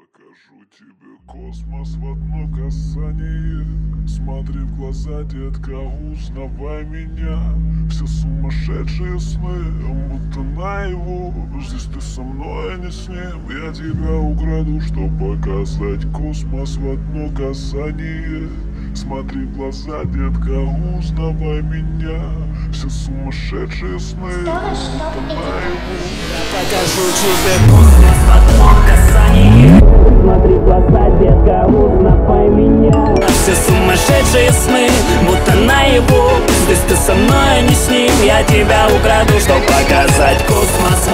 Покажу тебе космос в одно касание. Смотри в глаза, детка, узнавай меня. Все сумасшедшие сны, будто наяву. Здесь ты со мной, а не с ним. Я тебя украду, чтоб показать космос в одно касание. Смотри в глаза, детка, узнавай меня. Все сумасшедшие сны, будто наяву. Покажу тебе космос в одно касание. Смотри в глаза, детка, узнавай меня. Все сумасшедшие сны, будто наяву. Здесь ты со мной, а не с ним. Я тебя украду, чтоб показать космос